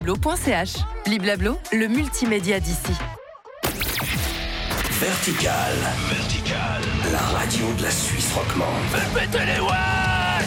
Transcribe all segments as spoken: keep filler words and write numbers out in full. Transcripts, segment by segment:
Blablo point c h. Bliblablo, le multimédia d'ici. Vertical. Vertical. La radio de la Suisse romande. Faites péter les watts!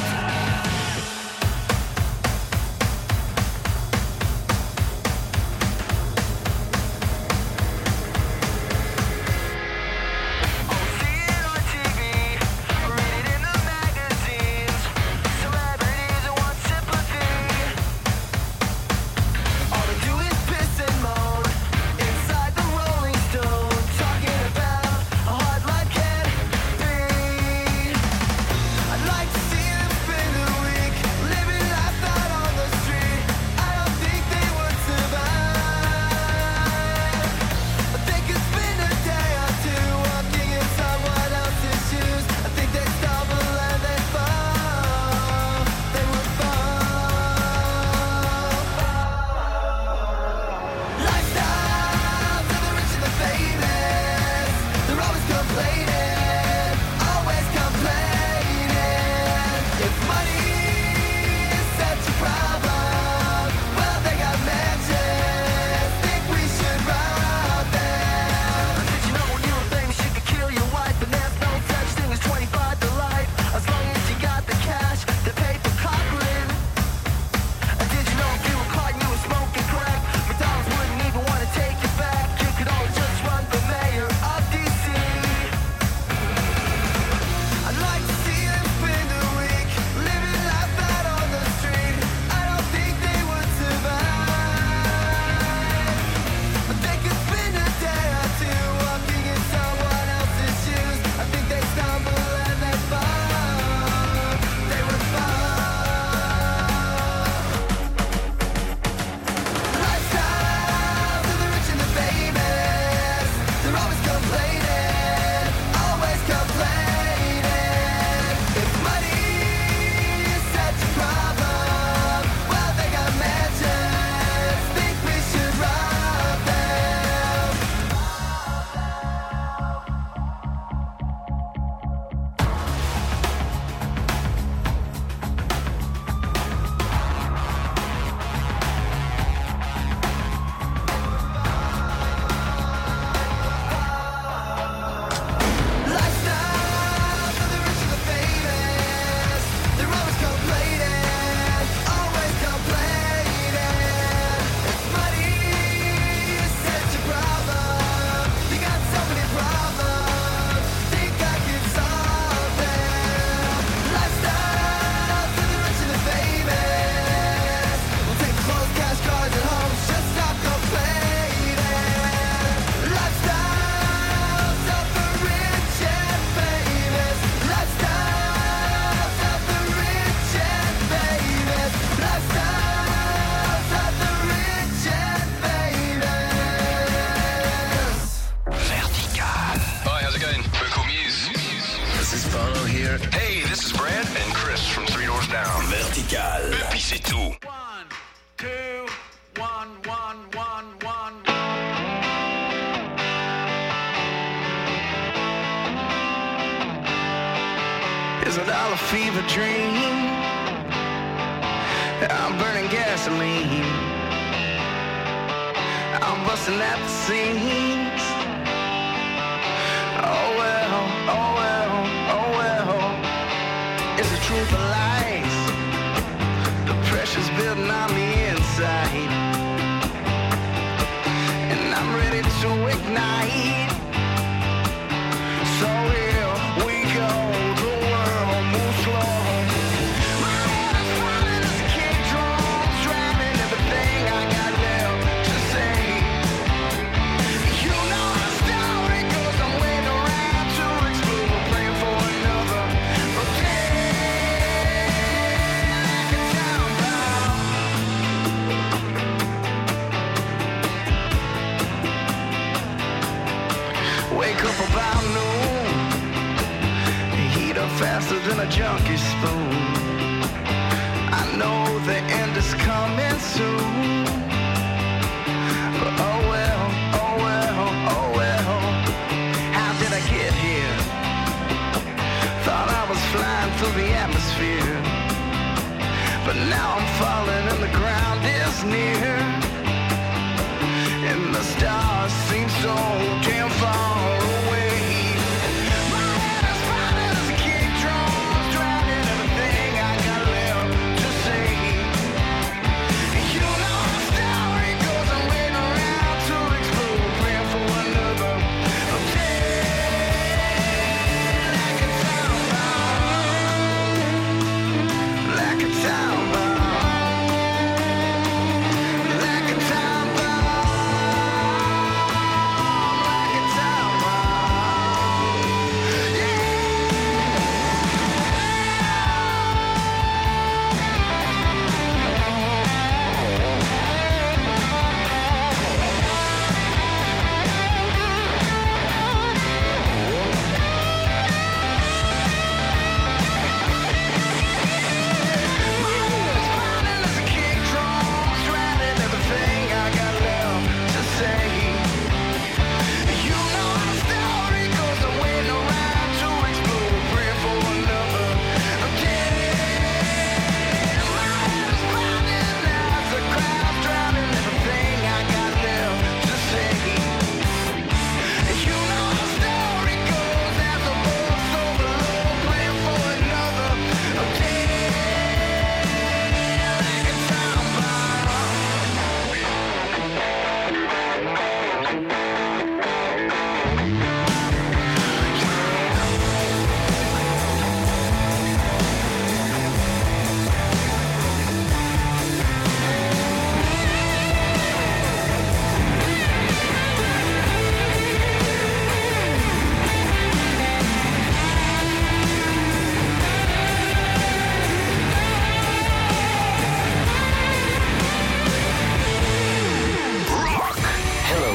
But now I'm falling and the ground is near.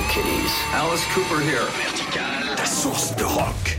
Keys. Alice Cooper here. Vertical. Ta source de rock.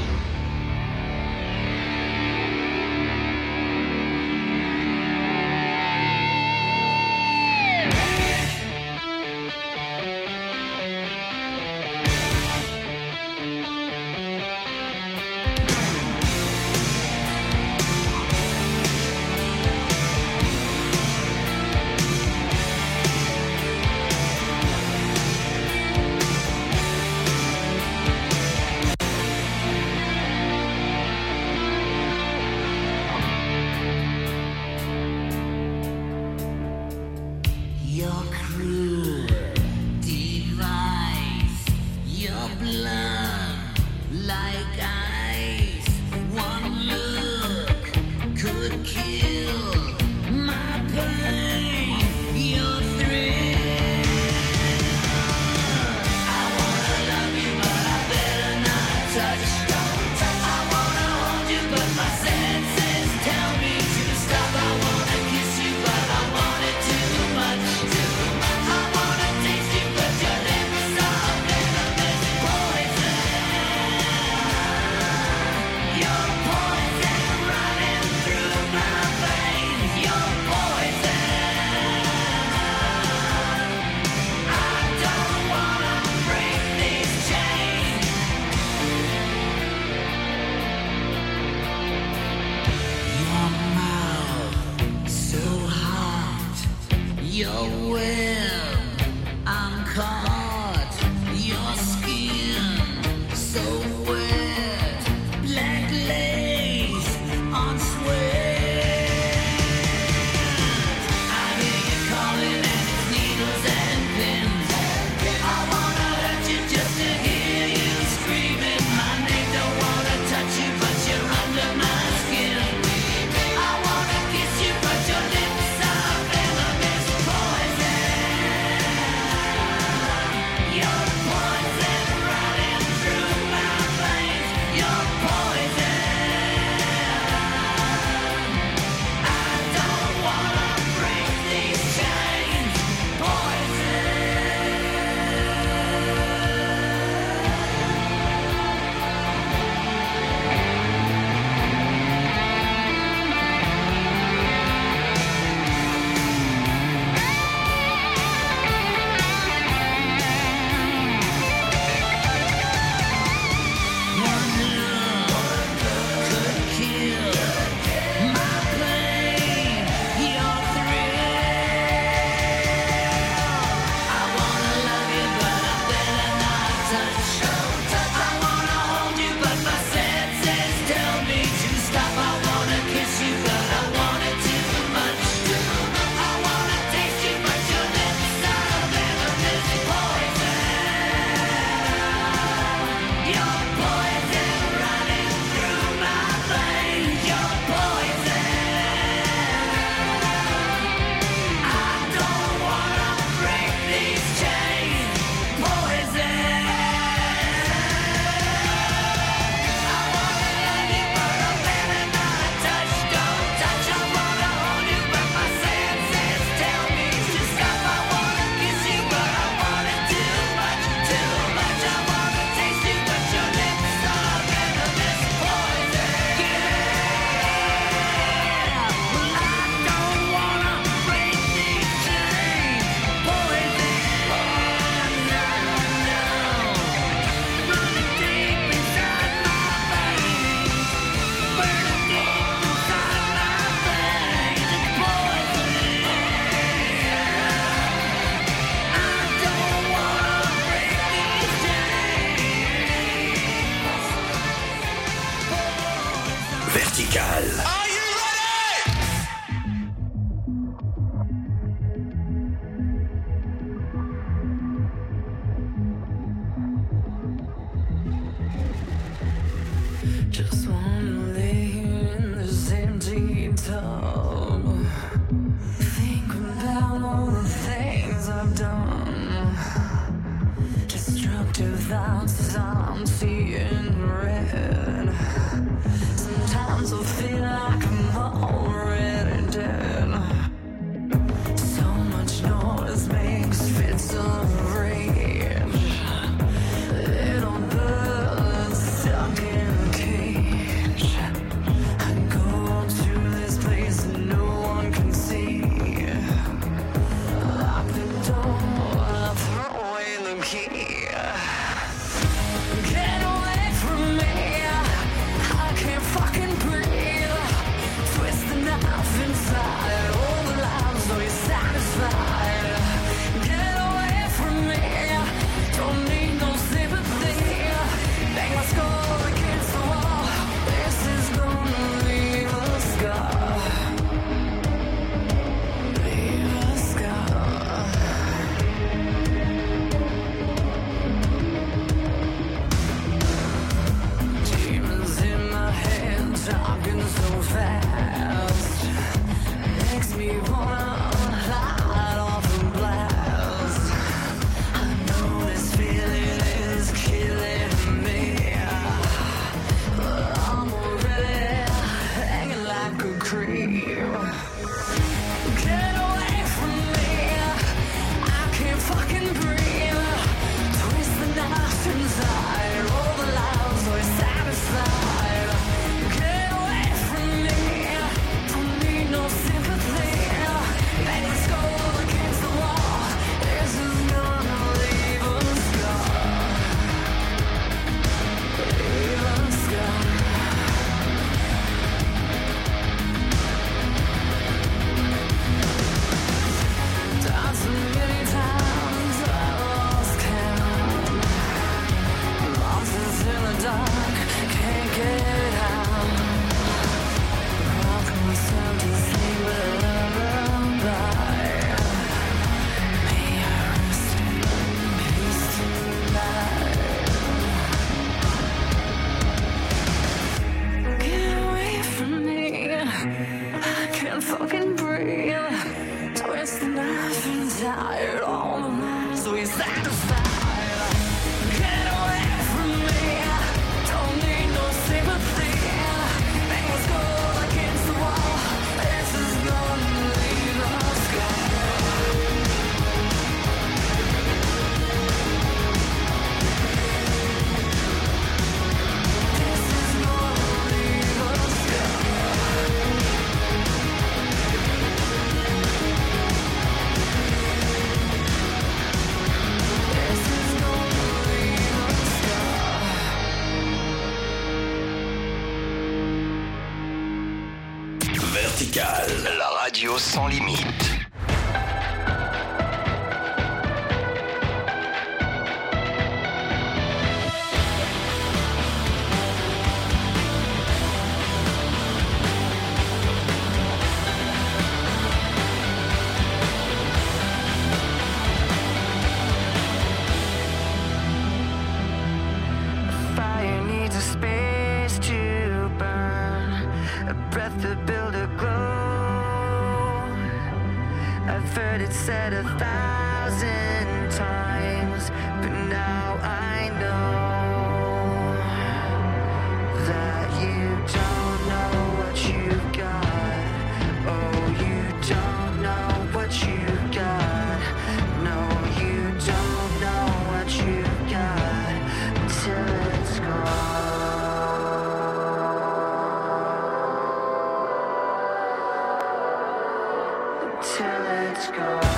Vertical. Just wanna lay here in this empty tub. Think about all the things I've done. Destructive thoughts, I'm seeing red. Sometimes I feel like I'm already dead. So much noise makes fits of rage. fight all the nights we satisfied. Get away from me, don't need no sympathy. Things go against the wall, this is gonna leave a scar. This is gonna leave a scar. This is gonna leave a scar. Vertical, la radio sans limite. Fire needs a space to burn, a breath to build a glow. I've heard it said a thousand times, but now I know that you don't know what you've got. Oh, you don't know what you've got. No, you don't know what you've got until it's gone. Until it's gone.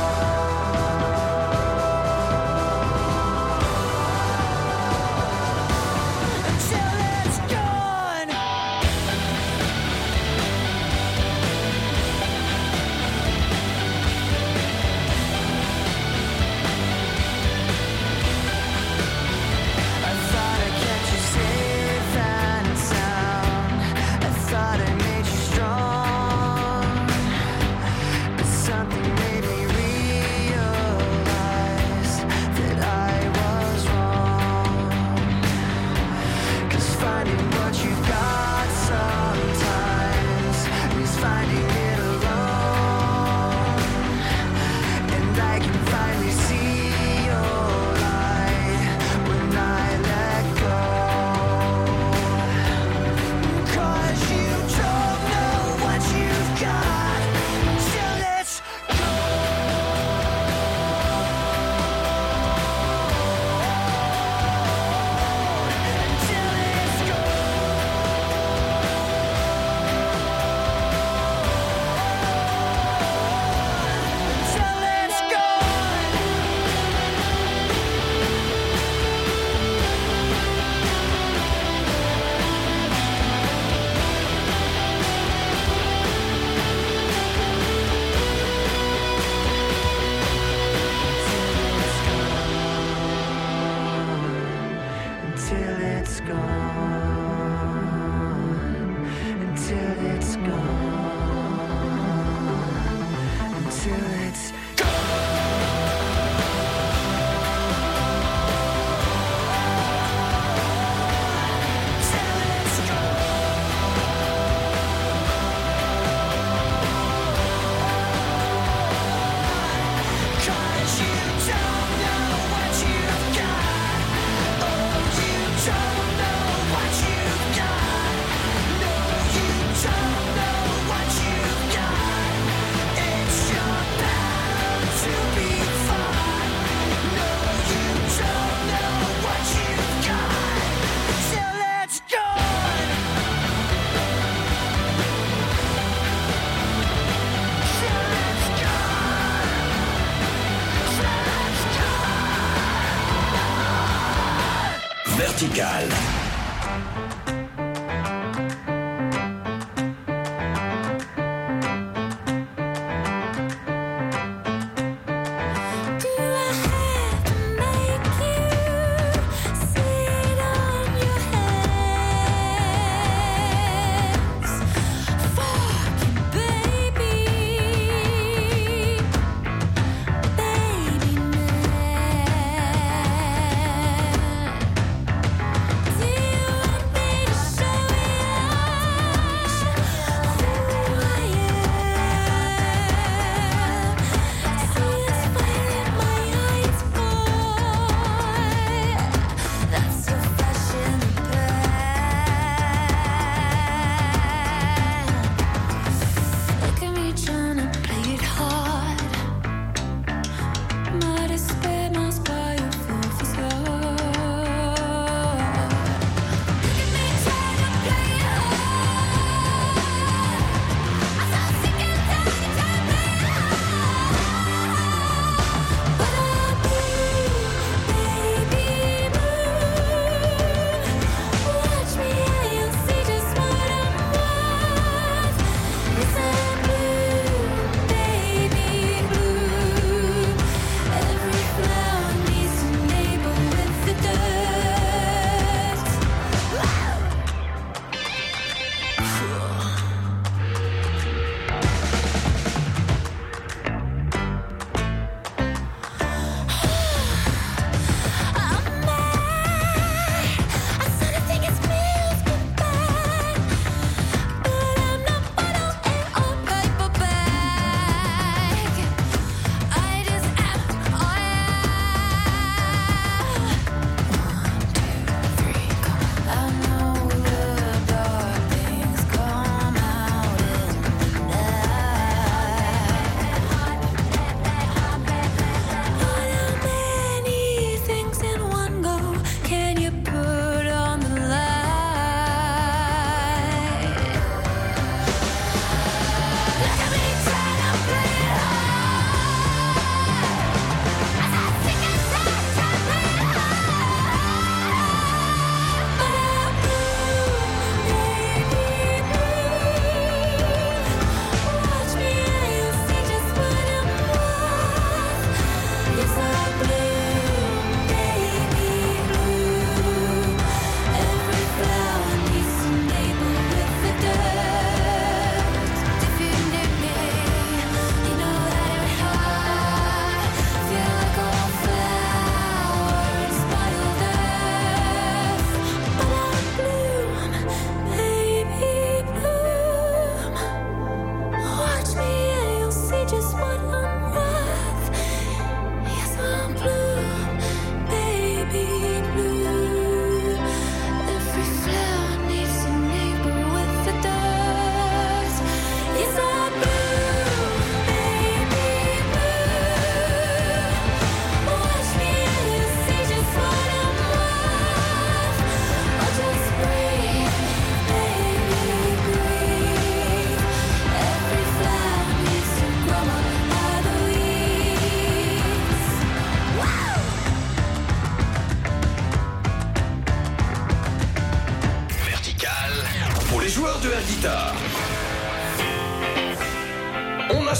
Until it's gone. I thought I kept you safe and sound. I thought I made you strong, but something made me realize that I was wrong. 'Cause finding what you've got sometimes means finding it alone. And I can finally see your light when I let go. 'Cause you don't know what you've got until it's gone. Until it's gone. Until it's gone. Until it's gone. Until it's gone. Until it's Until it's gone. 'Cause you don't know what you've got. Oh, you don't know what you've got. No, you don't know what you've got. It's your battle to be fought. No, you don't know what you've got till it's gone. Till it's gone. Till it's gone. Vertical. Do I have to make you sit on your hands? Fuck you, baby, baby man. Did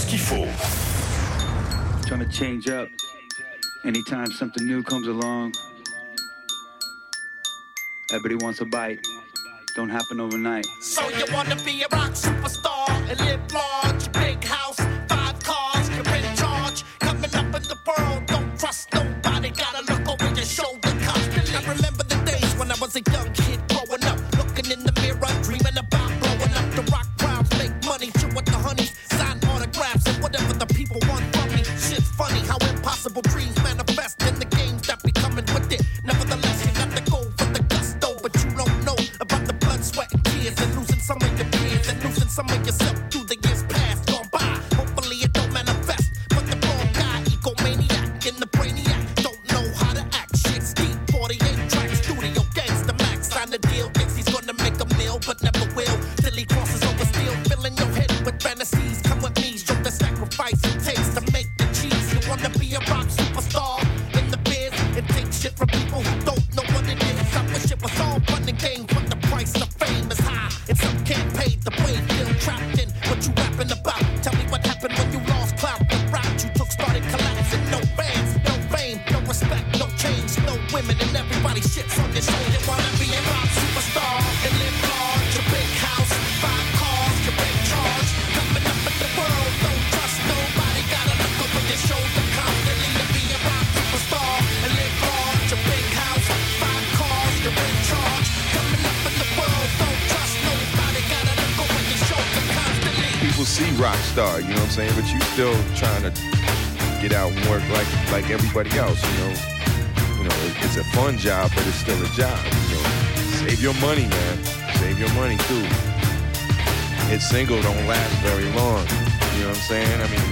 qu'il faut. Trying to change up. Anytime something new comes along, everybody wants a bite. Don't happen overnight. So you wanna be a rock superstar and live large, big house, five cars, you're in charge. Coming up in the world, don't trust nobody. Gotta look over your shoulder constantly. I remember the days when I was a young kid growing up, looking in the mirror, dreaming about blowing up. The rock crowds make money, chill with the honeys, sign autographs and whatever the people want from me. Shit's funny how impossible dreams manifest in the games that be coming with it. Nevertheless, you got to go for the gusto, but you don't know about the blood, sweat, and tears, and losing some of your peers, and losing some of yourself through the years past gone by. Hopefully it don't manifest, but the wrong guy, egomaniac in the brainiac, don't know how to act. Shit's deep, forty-eight tracks, studio gangsta max, sign the deal, thinks he's gonna make a meal, but never will, till he crosses over steel, filling your head with fantasies. Come with me, show the sacrifice it takes to make the cheese. You wanna be a rock superstar in the biz and take shit from people who don't know what it is. I wish it was all fun and games, but the price of fame is high, and some can't pay the way. Feel trapped in what you rapping about. Tell me what happened when you lost clout. The route you took started collapsing. No fans, no fame, no respect, no change, no women, and everybody shits on your show. You wanna be a rock superstar and live large, a big house, five cars, you're in charge. Coming up in the world, don't trust nobody. Gotta look over your shoulder constantly to be a rock superstar and live large, a big house, five cars, you're in charge. Coming up in the world, don't trust nobody. Gotta look over your shoulder constantly. People see rock star, you know what I'm saying, but you still trying to get out and work like like everybody else, you know. You know, it, it's a fun job, but it's still a job. You know, save your money, man. Save your money too. Hit single don't last very long. You know what I'm saying? I mean,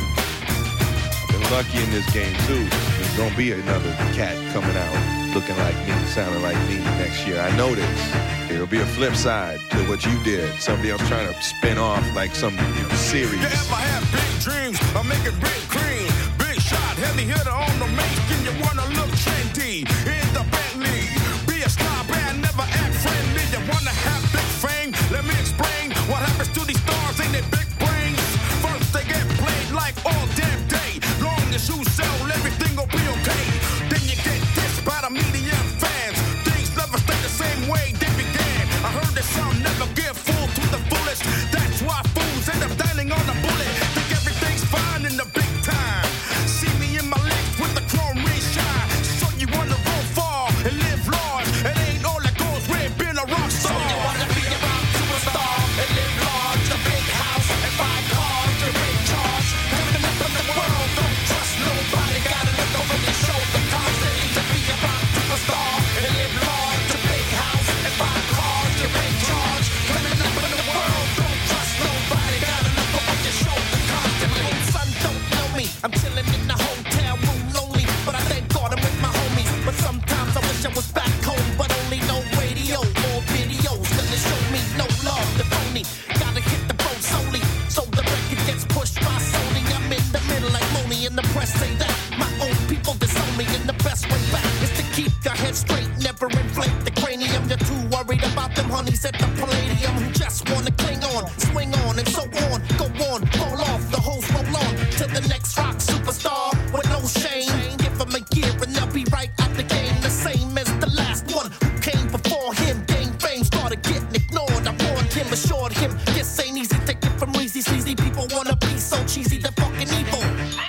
I've been lucky in this game too. There's gonna be another cat coming out looking like me, sounding like me next year. I know this. There'll be a flip side to what you did. Somebody else trying to spin off like some, you know, series. You ever have big dreams? I make it big cream. Big shot, heavy hitter on the mainstream. You wanna look trendy in the Bentley. Be a star band, never act friendly. You wanna have big fame? Let me explain what happens to these stars in their big brains. First they get played like all damn day. Long as you sell, everything will be okay. Then you get dissed by the media and fans. Things never stay the same way they began. I heard that some never give full to the fullest. That's why fools end up dialing on a bullet. Think everything's fine in the big time. See me in my legs with the chrome ring shine. So you wanna go far and live large. It ain't all that goes with being a rock star. So you wanna be a rock superstar and live large, a big house and five cars, you're in charge. Coming up in the world, don't trust nobody. Gotta look over your shoulder constantly to be a rock superstar and live large, a big house and five cars, you're in charge. Coming up in the world, don't trust nobody. Gotta look over your shoulder constantly. Son, don't know me. I'm chilling in the hotel room lonely, but I thank God I'm with my homies. But sometimes I wish I was back home, but only no radio or videos gonna show me no love. The phony gotta hit the boat solely, so the record gets pushed by Sony. I'm in the middle like Moni, and the press say that my own people disown me. And the best way back is to keep your head straight, never inflate the cranium. You're too worried about them honeys at the Palladium who just wanna cling on, swing on, and so on. Go on, roll off, the hoes roll on to the next rock superstar with no shame. Give them a year and they'll be right at the game, the same as the last one who came before him. Gained fame, started getting ignored. I warned him, assured him this ain't easy. Take it from Reezy, sleazy people wanna be so cheesy, they're fucking evil.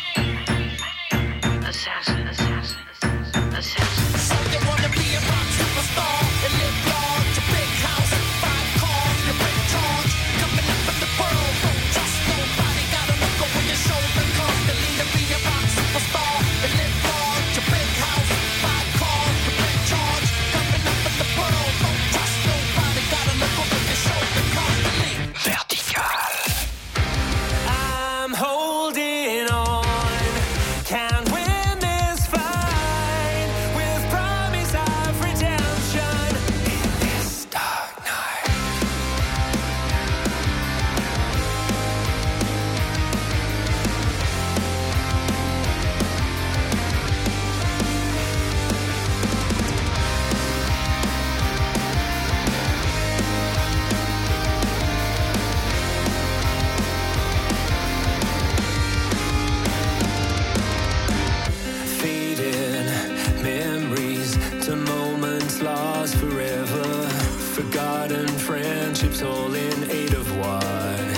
Assassin, assassin, assassin. So you wanna be a rock superstar and live large, a big house, five cars, you're in charge. Coming forgotten friendships all in aid of what?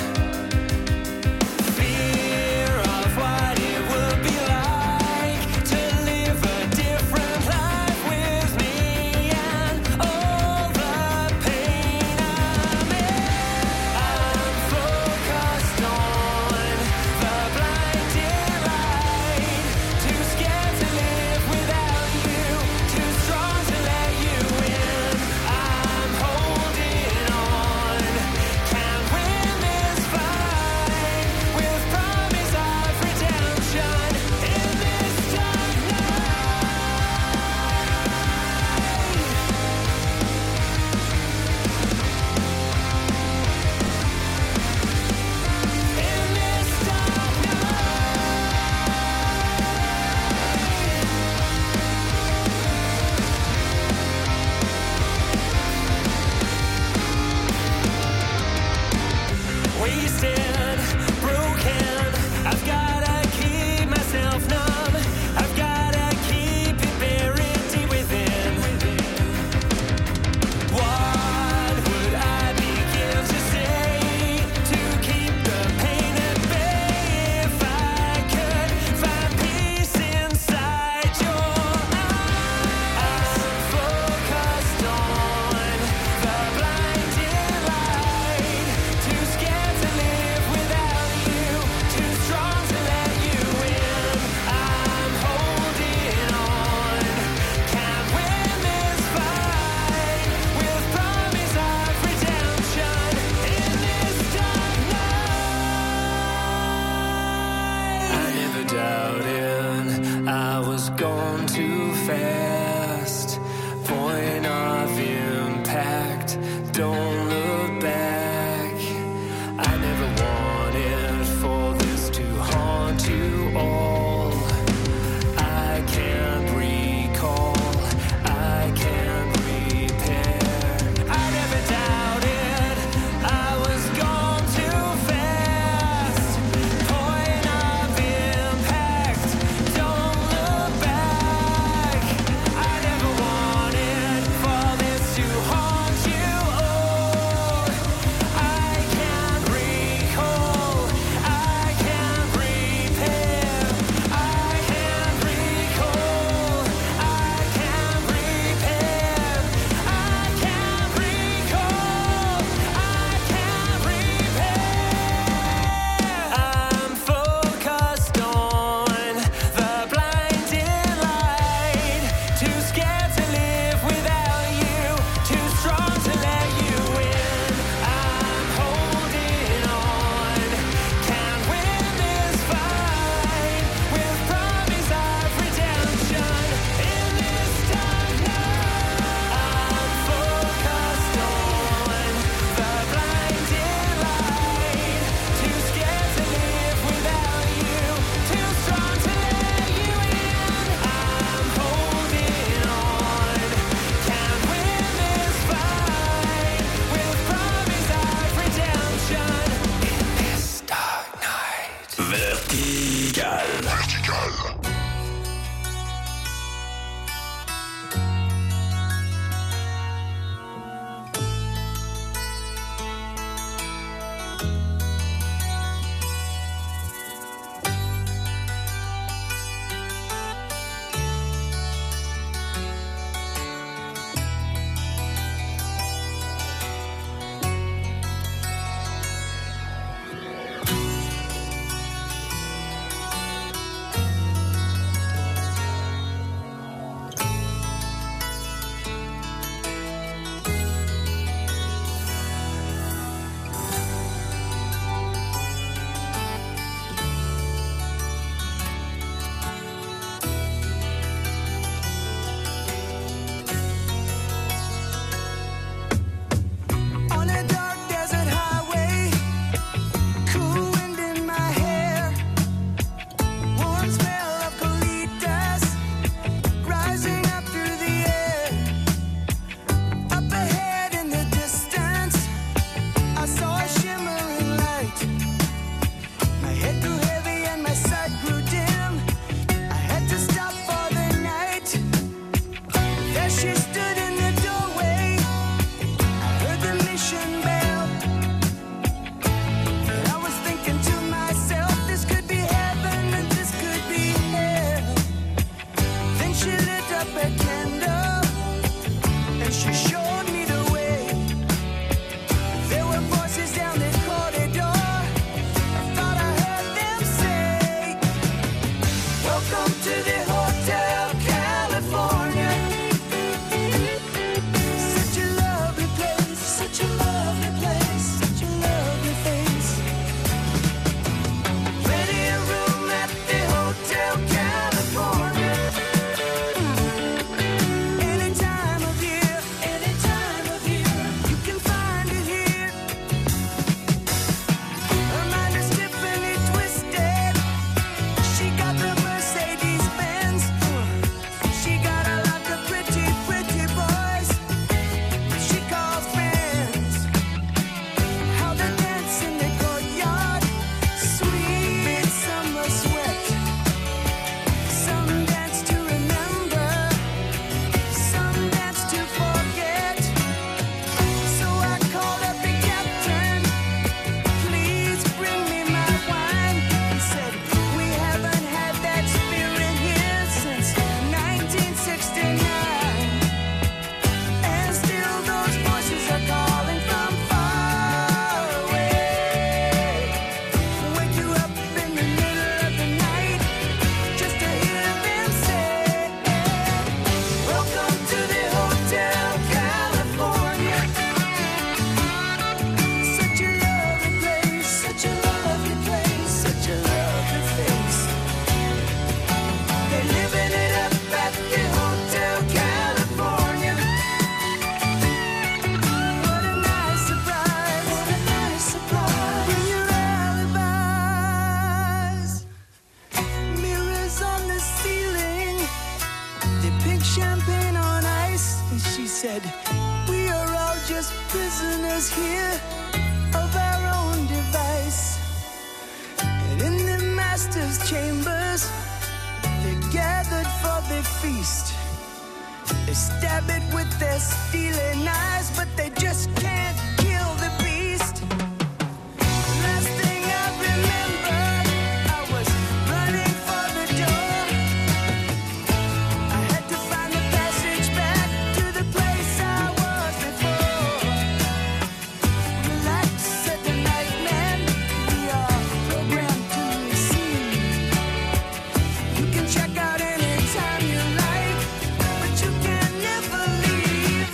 Fear of what it would be like to live a different life with me and all the pain I'm in. I'm focused on the blinding light, too scared to live without you, too strong to let you in. I'm holding on, can't win this fight, with promise of redemption in this dark night. In this dark wasted, broken, I've gotta keep myself numb, I've gotta keep it buried deep within. What would I begin to say to keep the pain at bay if I could find peace inside your eyes? I'm focused on the blinding light, too scared to live without you, too strong to let you in. I'm holding on, can't win this fight, with promise of redemption in this dark night. I never doubted I was gone too fast. Point of impact, don't look back. I never wanted for this to haunt you all. I can't recall, I can't repair. I never doubted I was gone too fast. Point of impact, don't look back. I never wanted for up a candle and she showed me the way. There were voices down the corridor. I thought I heard them say, welcome to the Hotel California. Such a lovely place, such a lovely place, such a lovely face. Plenty of room at the Hotel California. Any time of year, any time of year, you can find it here. Her mind is Tiffany twisted. She got the Mercedes Benz. She got a lot of pretty, pretty boys she calls friends. How they dance in the courtyard, sweet summer sweat. Some dance to remember, some dance to forget. So I called up the captain, please bring me my wine. He said, we haven't had that spirit here since nineteen sixty-nine. And still those voices are calling from far away. Wake you up in the middle of the night just to hear them say, welcome to the Hotel California. Such a lovely place, such a lovely place, such a lovely face. They're living it up at the Hotel California. What a nice surprise, what a nice surprise. Bring your alibis. Mirrors on the ceiling, they pink champagne on ice. And she said, we are all just prisoners here of our own device. And in the master's chambers, they gathered for the feast. They stab it with their steely knives, but they just can't kill the beast. Last thing I remember, I was running for the door. I had to find the passage back to the place I was before. Relax, said the night man, we are programmed to receive. You can check out anytime you like, but you can never leave.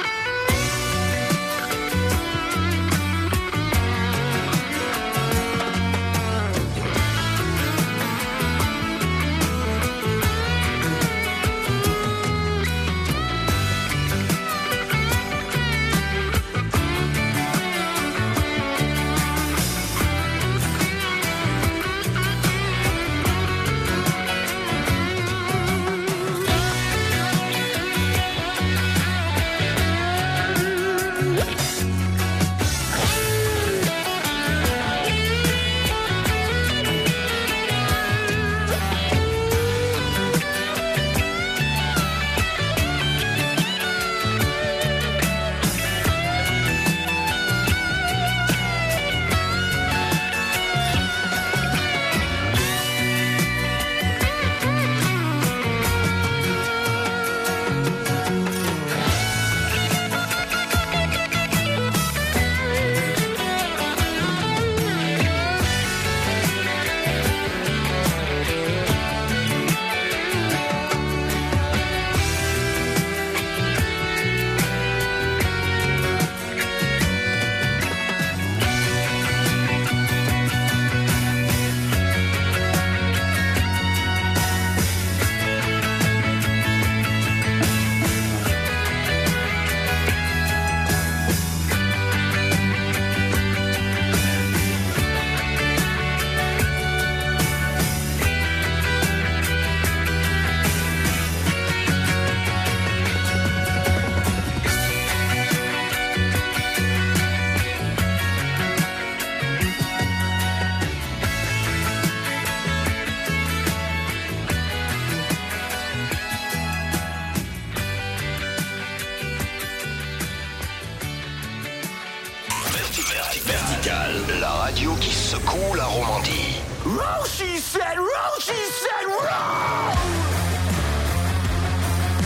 Vertical, la radio qui secoue la Romandie. Row, she said, row, she said, row!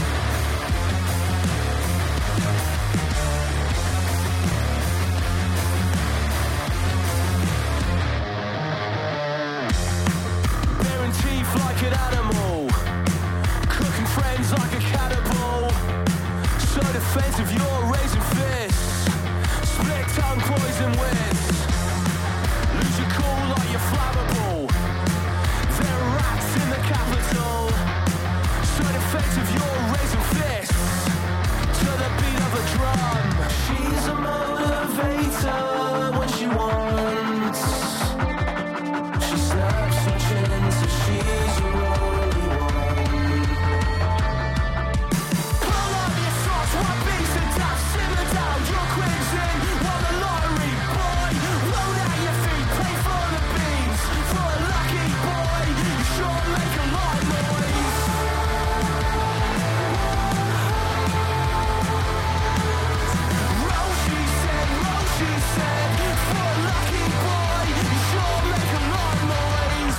defensive, you're raising fists. Split tongue, poison wits. Lose your cool like you're flammable. There are rats in the capital. So defensive, you're raising fists. To the beat of a drum. She's a motivator when she wants. She slaps her chin so she's a rolly one. Pull up your socks, one piece and tap, simmer down, your quiz in. Won the lottery, boy. Roll out your feet, play for the beats. For a lucky boy, you sure make a lot of noise. Roll, she said, roll, she said. For a lucky boy, you sure make a lot of noise.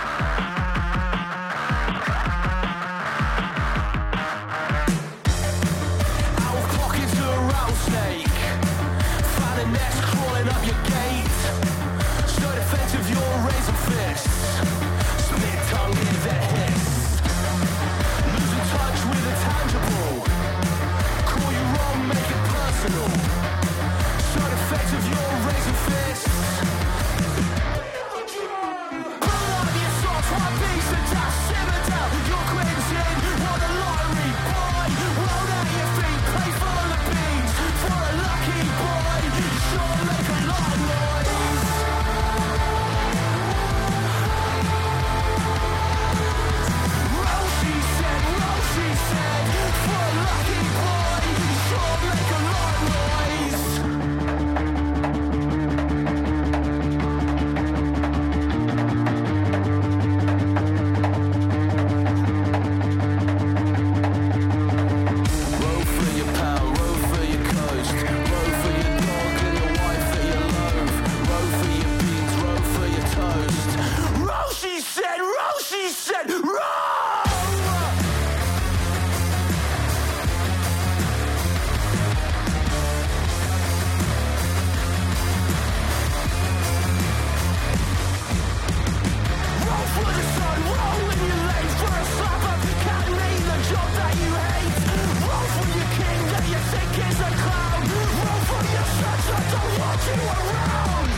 Out of pocket to a rattlesnake. Found a nest crawling up your gate. So defensive, you're raising fists. Split tongue in that hiss. Losing touch with the tangible. Call you wrong, make it personal. So defensive, you're raising fists. Pull up your socks, one piece and tap, simmer down. Your quiz in, won the lottery, boy. Roll out your feet, play for the beats. For a lucky boy, you sure make a lot of noise. Roll, she said, roll, she said. For a lucky boy, you sure make a lot of noise. Row for your pal, row for your coast. Row for your dog and your wife that you love. Row for your beans, row for your toast. Row, she said, row, she said, row! Roll for the sun, roll in your legs for a slap up. Can't mean the job that you hate. Roll for your king that you think is a clown. Roll for your such that don't want you around.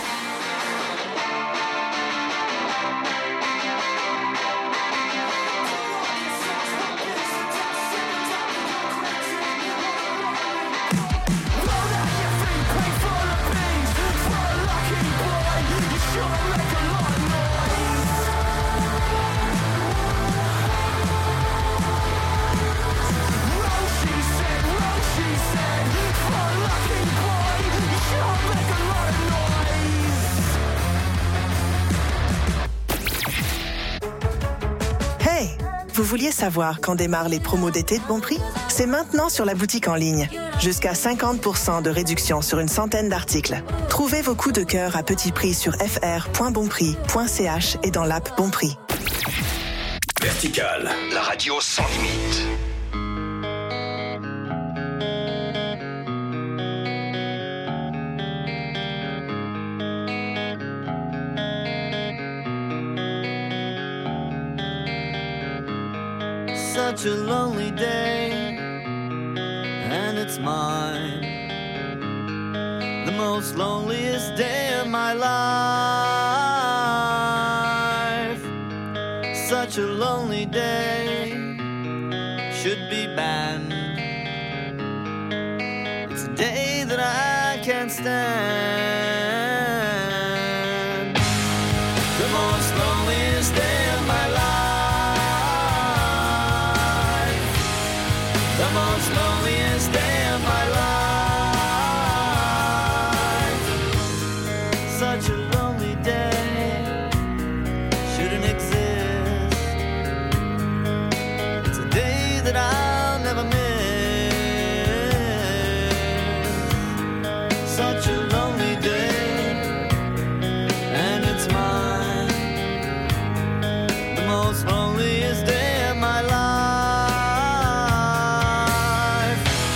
Roll out your feet, play for the beats. For a lucky boy, you sure make a lot of noise. Roll, she said, roll, she said. For a lucky boy, you sure make a lot of noise. Hey! Vous vouliez savoir quand démarrent les promos d'été de Bon Prix? C'est maintenant sur la boutique en ligne. Jusqu'à cinquante pour cent de réduction sur une centaine d'articles. Trouvez vos coups de cœur à petit prix sur f r point bon prix point c h et dans l'app Bon Prix. Vertical, la radio sans limite. Such a lonely day, and it's mine. The most loneliest day of my life. Such a lonely day, should be banned. It's a day that I can't stand. The most loneliest day of my life. The most loneliest day of my life. Such a lonely day shouldn't exist. It's a day that I'll never miss. Such a lonely day, and it's mine. The most loneliest day of my life.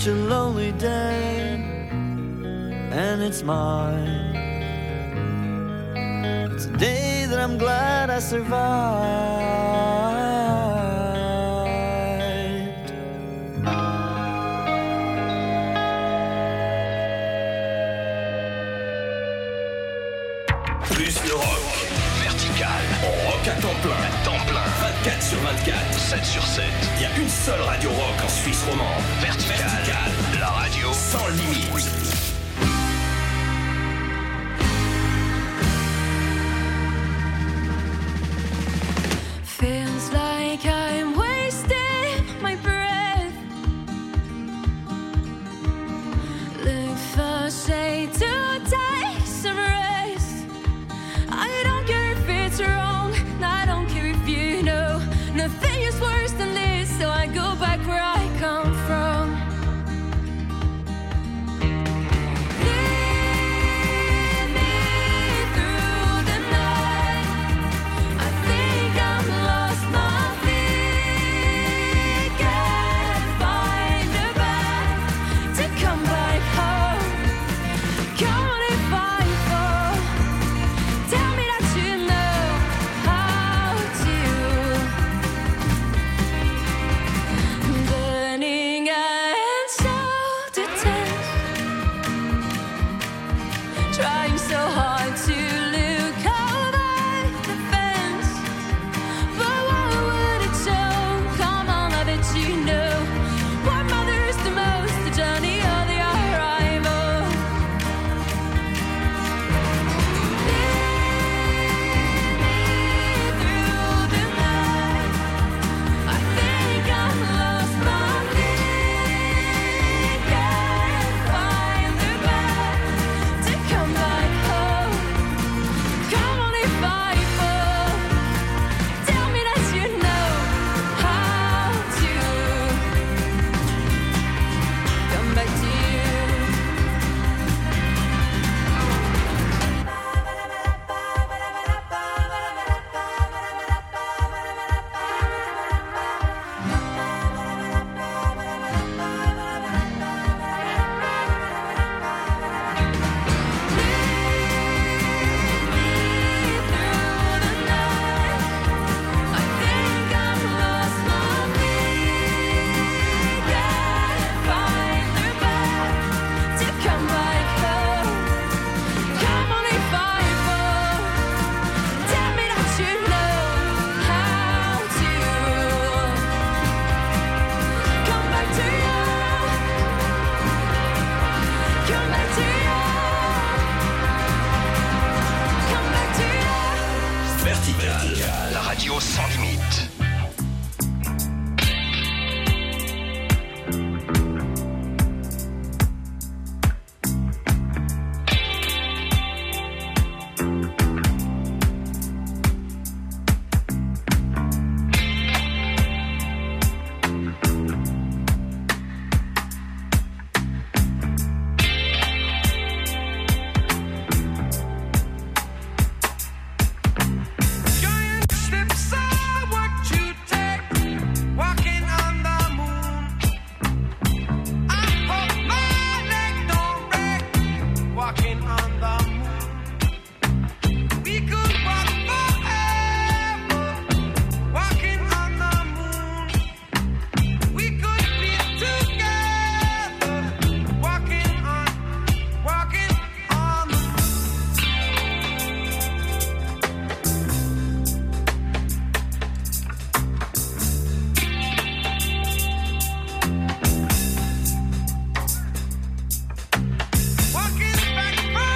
a lonely day, and it's mine. It's a day that I'm glad I survived. Plus de rock. Vertical. On rock à temps plein. À temps plein. vingt-quatre sur vingt-quatre. sept sur sept. Il y a une seule radio rock en Suisse romande. Vertical. Vertical. La radio sans limite. Feels like I'm wasting my breath. Look for shade to take some rest. I don't care if it's wrong, I don't care if you know. Nothing is worse than this, so I go back where I come from. Lead me through the night. I think I'm lost my feet. Can't find a path to come back home. Come on if I fall. Tell me that you know how to. Burning and so detached. Trying so hard to look over the fence. But what would it show? Come on, I bet you know. What matters the most, the journey or the arrival? Through the night, I think I've lost my feet. Can't find the path to come back home. Come on if I fall. Tell me that you know how to come back to you. Through the night, I think I've lost my feet. Can't find the path to come back home. Come on if I fall. Tell me that you know how to come back to you. Come back to you. Come back to you. Vertical. La radio sans limite. Giant steps are what you take, walking on the moon. I hope my leg don't break, walking on the moon. We could walk forever, walking on the moon. We could be together, walking on, walking on the moon. Walking back from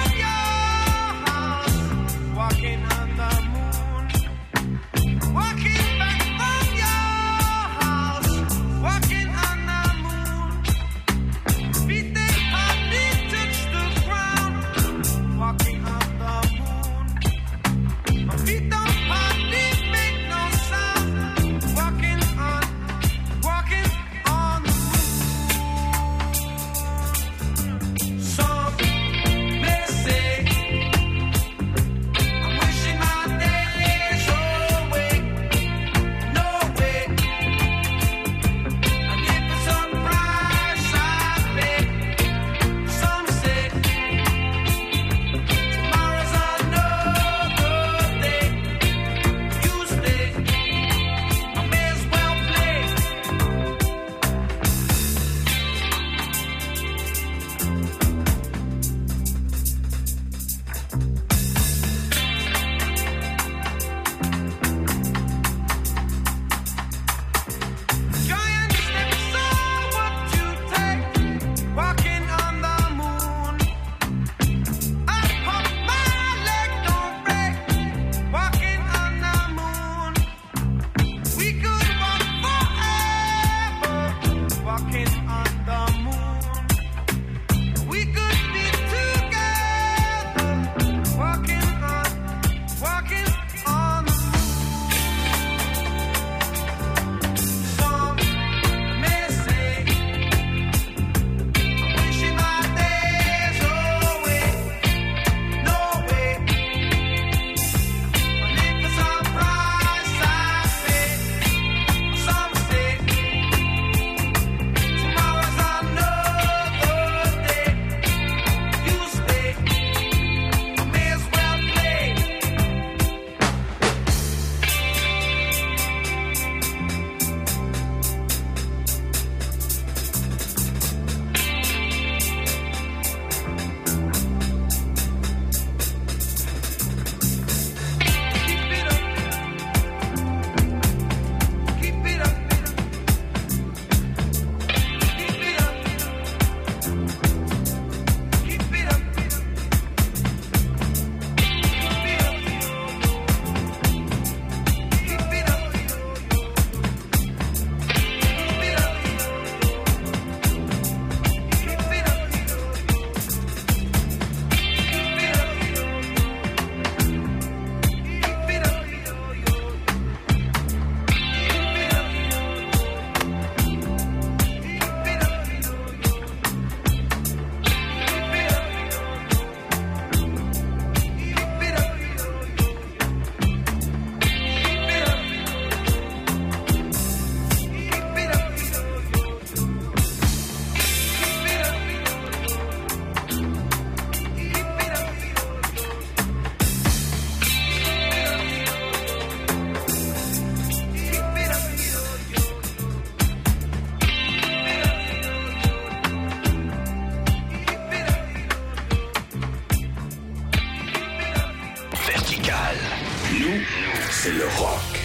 Vertical. Nous, nous, c'est le rock.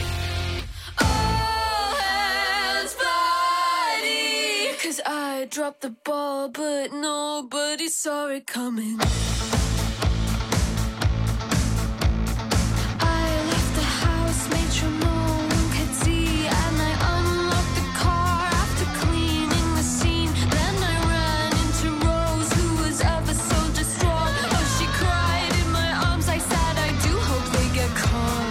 Cause I dropped the ball, but nobody saw it coming. I left the house, made sure no one could see, and I unlocked the car after cleaning the scene. Then I ran into Rose, who was ever so distraught. Oh, she cried in my arms. I said, I do hope they get caught.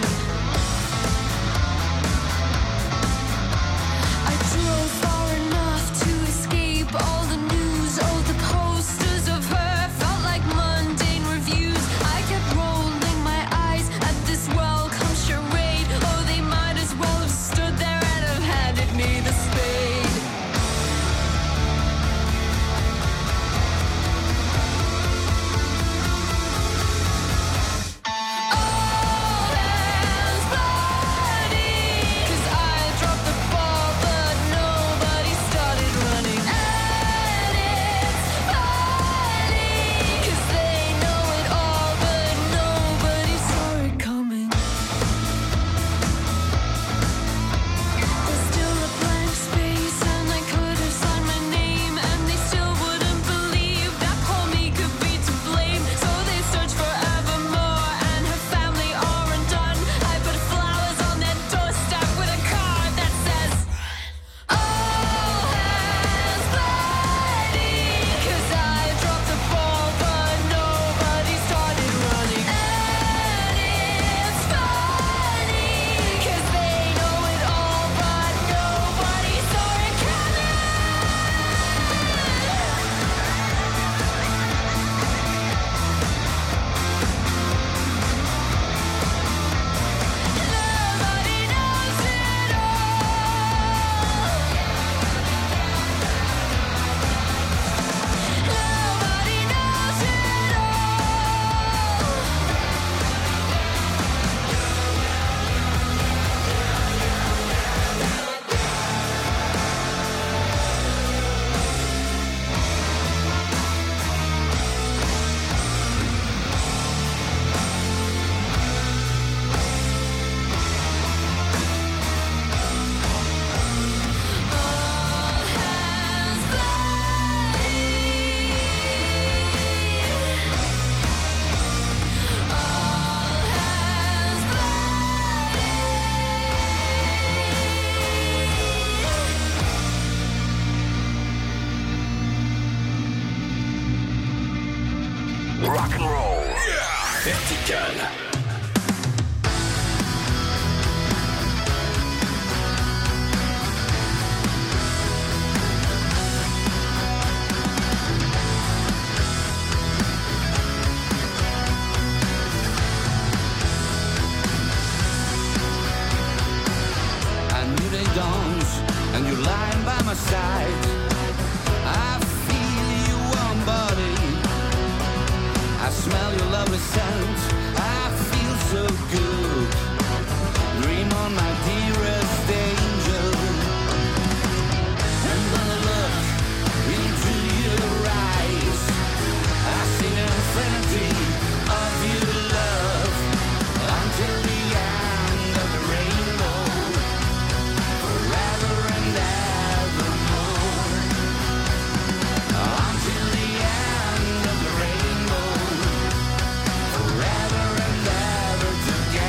I drove far enough to escape all the news, all the posters of her felt like mundane reviews. I kept rolling my eyes at this welcome charade. Oh, they might as well have stood there and have handed me the spade. All hands bloody, 'cause I dropped the ball, but nobody started running. And it's funny, 'cause they know it all, but nobody saw it coming. There's still a blank space, and I could have signed my name, and they still wouldn't believe that poor me could be to blame. So they search forevermore, and her family are undone. I put flowers on their doorstep with a card that says, all hands bloody, 'cause I dropped the ball, but nobody started running. And it's funny, 'cause they know it all, but nobody saw it coming. Nobody knows it all. Nobody knows it all. All hands bloody. All hands Rock and roll. Vertical. A new day dawns and you're lying by my side. I feel your warm body. I smell your lovely scent. I feel so good. Dream on, my dearest angel. And when I look into your eyes, I see the infinity of your love until the end of the rainbow, forever and evermore. Until the end of the rainbow, forever and ever together.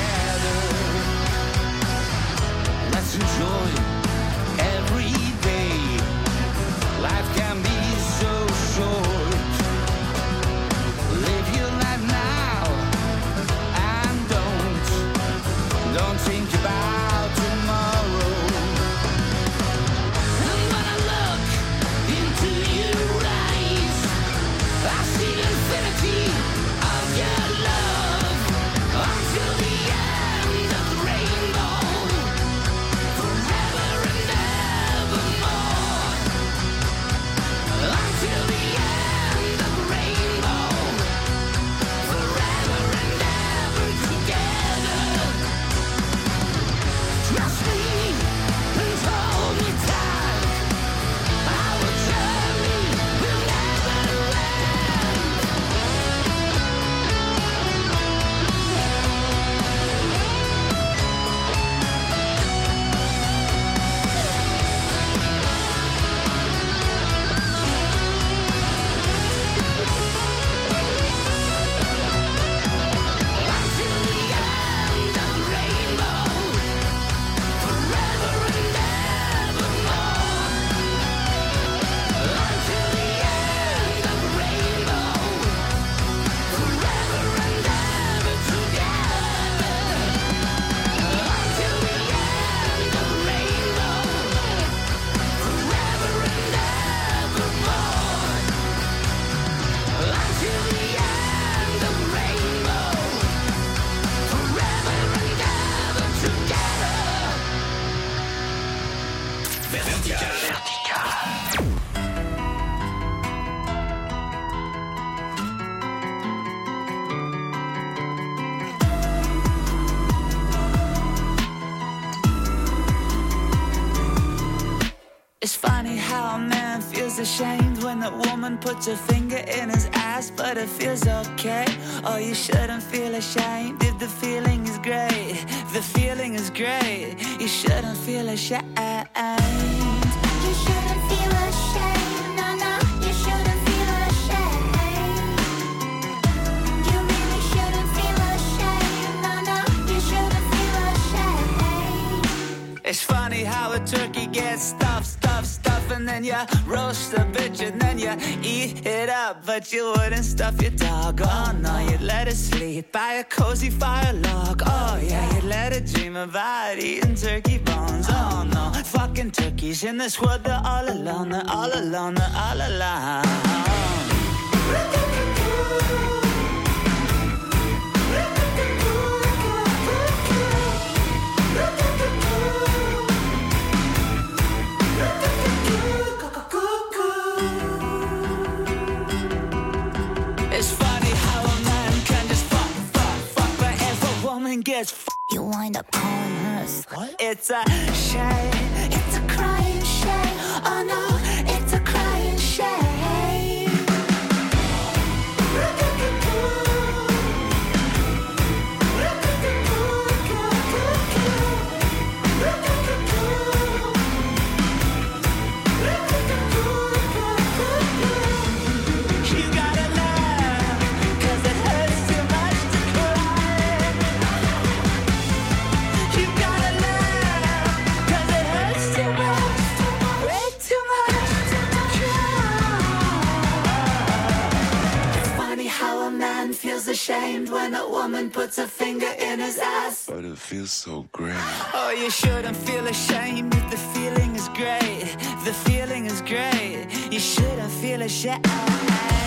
feels ashamed when that woman puts her finger in his ass, but it feels okay. Oh, you shouldn't feel ashamed if the feeling is great. The feeling is great. You shouldn't feel ashamed. You shouldn't feel ashamed. No, no, you shouldn't feel ashamed. You really shouldn't feel ashamed. No, no, you shouldn't feel ashamed. It's funny how a turkey gets stuffed, stuffed, stuffed, and then you roast a bitch and then you eat it up. But you wouldn't stuff your dog. Oh no, you'd let it sleep by a cozy fire log. Oh yeah, you'd let it dream about eating turkey bones. Oh no, fucking turkeys in this world, they're all alone, they're all alone, they're all alone. It's funny how a man can just fuck, fuck, fuck, but if a woman gets f***, You wind up calling her. what? It's a shame. It's a crying shame. Oh no, it's a crying shame. You gotta laugh, 'cause it hurts too much to cry. You gotta laugh, 'cause it hurts too much, way too much to cry. It's funny how a man feels ashamed when a woman puts a finger in his ass. But it feels so great. Oh, you shouldn't feel ashamed if the feeling is great. The feeling is great. You shouldn't feel ashamed.